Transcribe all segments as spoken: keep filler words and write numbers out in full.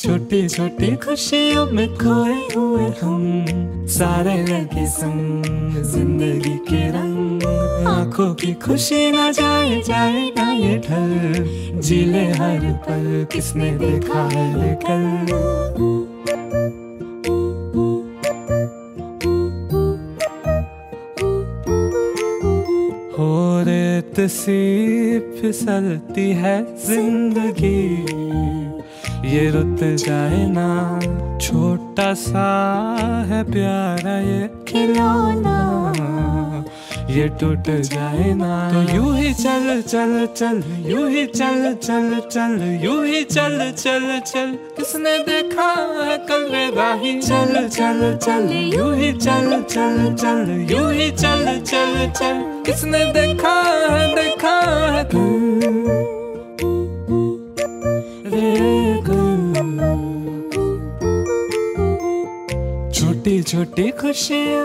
छोटी छोटी खुशियों में खोए हुए हम, सारे लगे संग जिंदगी के रंग। आंखों की खुशी ना जाए जाए ना ये ढल, जीले हर पल किसने देखा है कल। हो रेत सी फिसलती है जिंदगी, ये रुत जाए ना। छोटा सा है प्यारा ये खिलौना, ये टूट जाए ना। तो यूं ही चल चल चल, यूं ही चल चल चल, यूं ही चल चल चल, किसने देखा है कल रे राही। चल चल चल, यूं ही चल चल चल, यूं ही चल चल चल, किसने देखा है देखा है कल रे कल। छोटी छोटी खुशियाँ,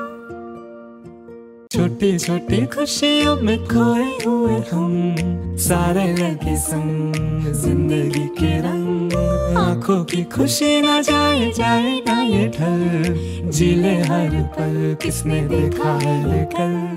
छोटी छोटी खुशियों में खोए हुए हम, सारे लगे संग जिंदगी के रंग। आंखों की खुशी ना जाए जाए ना ये ढल, जीले हर पल किसने देखा है कल।